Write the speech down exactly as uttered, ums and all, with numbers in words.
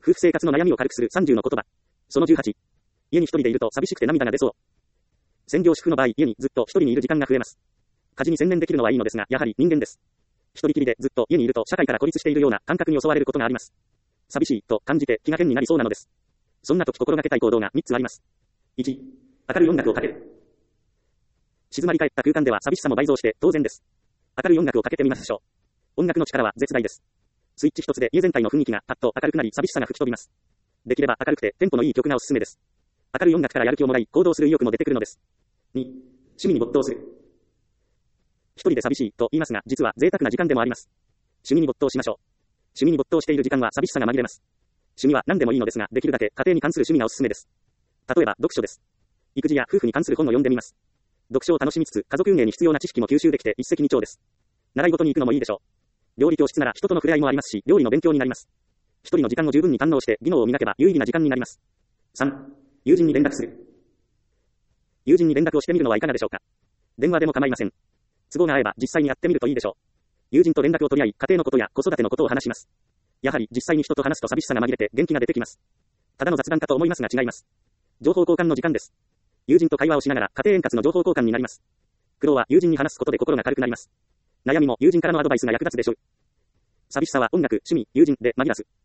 夫婦生活の悩みを軽くするさんじゅうの言葉。そのじゅうはち。家に一人でいると寂しくて涙が出そう。専業主婦の場合、家にずっと一人にいる時間が増えます。家事に専念できるのはいいのですが、やはり人間です。一人きりでずっと家にいると社会から孤立しているような感覚に襲われることがあります。寂しいと感じて気が変になりそうなのです。そんな時心がけたい行動がみっつあります。いち、明るい音楽をかける。静まり返った空間では寂しさも倍増して当然です。明るい音楽をかけてみましょう。音楽の力は絶大です。スイッチ一つで家全体の雰囲気がパッと明るくなり寂しさが吹き飛びます。できれば明るくてテンポのいい曲がおすすめです。明るい音楽からやる気をもらい行動する意欲も出てくるのです。に、趣味に没頭する。一人で寂しいと言いますが、実は贅沢な時間でもあります。趣味に没頭しましょう。趣味に没頭している時間は寂しさが紛れます。趣味は何でもいいのですが、できるだけ家庭に関する趣味がおすすめです。例えば読書です。育児や夫婦に関する本を読んでみます。読書を楽しみつつ、家族運営に必要な知識も吸収できて一石二鳥です。習い事に行くのもいいでしょう。料理教室なら人との触れ合いもありますし、料理の勉強になります。一人の時間を十分に堪能して技能を磨けば有意義な時間になります。さん、友人に連絡する。友人に連絡をしてみるのはいかがでしょうか。電話でも構いません。都合が合えば実際にやってみるといいでしょう。友人と連絡を取り合い、家庭のことや子育てのことを話します。やはり実際に人と話すと寂しさが紛れて元気が出てきます。ただの雑談かと思いますが違います。情報交換の時間です。友人と会話をしながら家庭円滑の情報交換になります。苦労は友人に話すことで心が軽くなります。悩みも友人からのアドバイスが役立つでしょう。寂しさは音楽、趣味、友人で紛らわす。